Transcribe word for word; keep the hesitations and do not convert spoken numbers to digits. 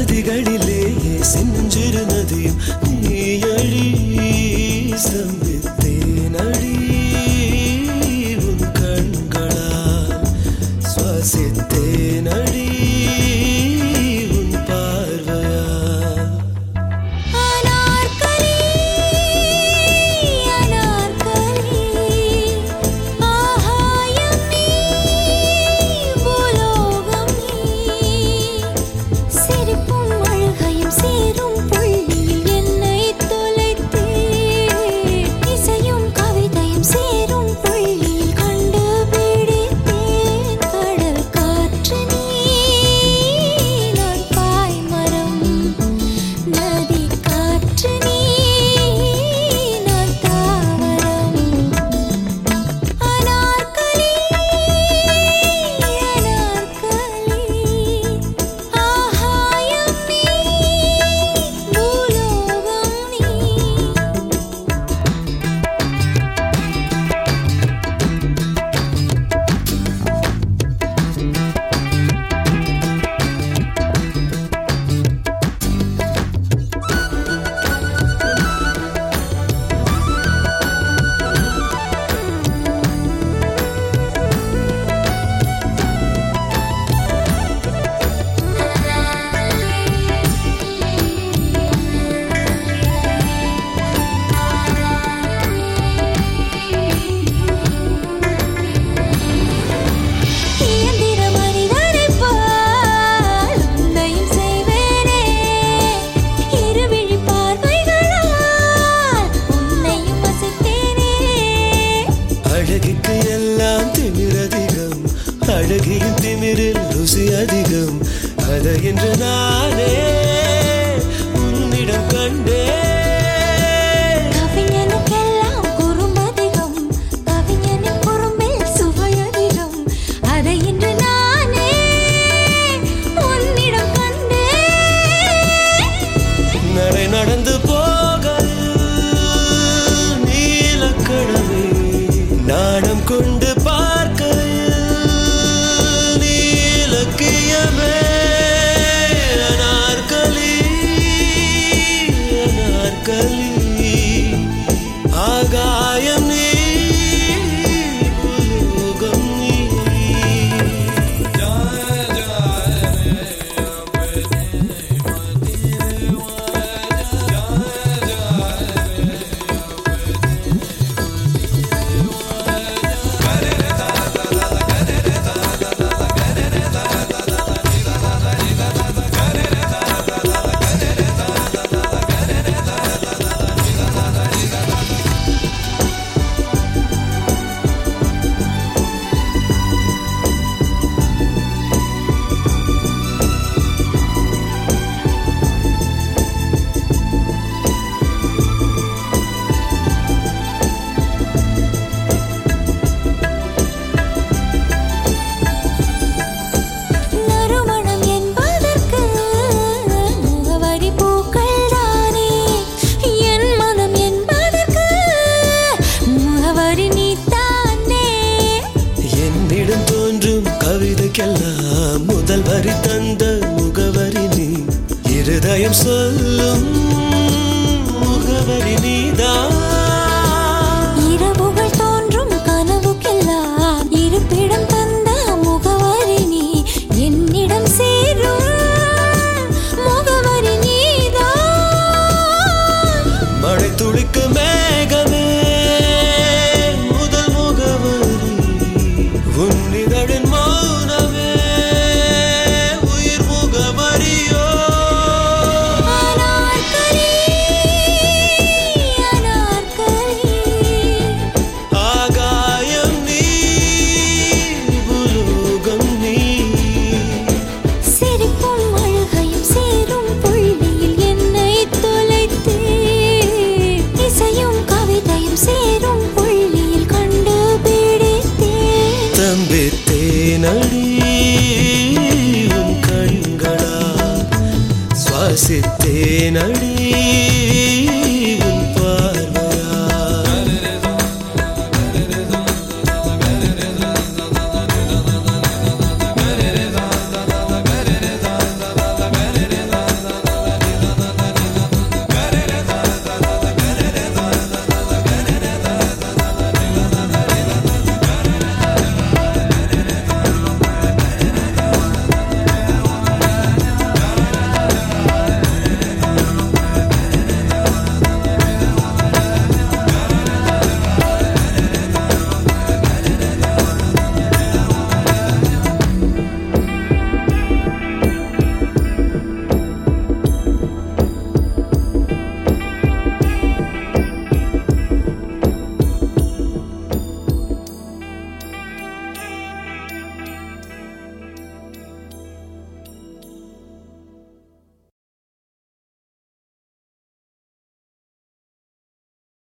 நதிகளிலேயே சின்னஞ்சிறு நதியும் நீயழி சம்பித்தேனடி உன் கண்களால் சுவாசித்தேனடி உன் பார்வையால். அழகிக்கு எல்லாம் திமிரதிகம், அழகியின் திமிரில் ருசி அதிகம். அதை என்று நானே உன்னிடம் கண்டே. கவிஞனுக்கெல்லாம் குறும்பதிகம், கவிஞனின் குறும்பில் சுவை அதிகம். அதை என்று நானே உன்னிடம் கண்டே. நடை நடந்து போகையில் நீலக்கடவே நாணம் கொண்டு பார்க்கையில் நீலக்கியமே. அனார்கலி அனார்கலி ஆகாயம் நீ உலோகம் நீ. கவிதைக்கெல்லாம் முதல் வரி தந்த முகவரி நீ. இருதயம் சொல்லும் முகவரி நீதான். இரவுகள் தோன்றும் கனவுக்கெல்லாம் இருப்பிடம் தந்த முகவரி நீ. என்னிடம் சேரும் முகவரி நீதான். மழை துளிக்கு மேகமே முதல் முகவரி. உன்னிதழின் மௌனமே உயிர் முகவரியோ. அனார்கலி அனார்கலி ஆகாயம் நீ உலோகம் நீ. சிரிப்பும் அழுகையும் சேரும் புள்ளியில் என்னை தொலைத்தே. இசையும் கவிதையும் சேரும் புள்ளியில் கண்டுபிடித்தேன். தம்பித்தேனடி உன் கண்களால் சுவாசித்தேனடி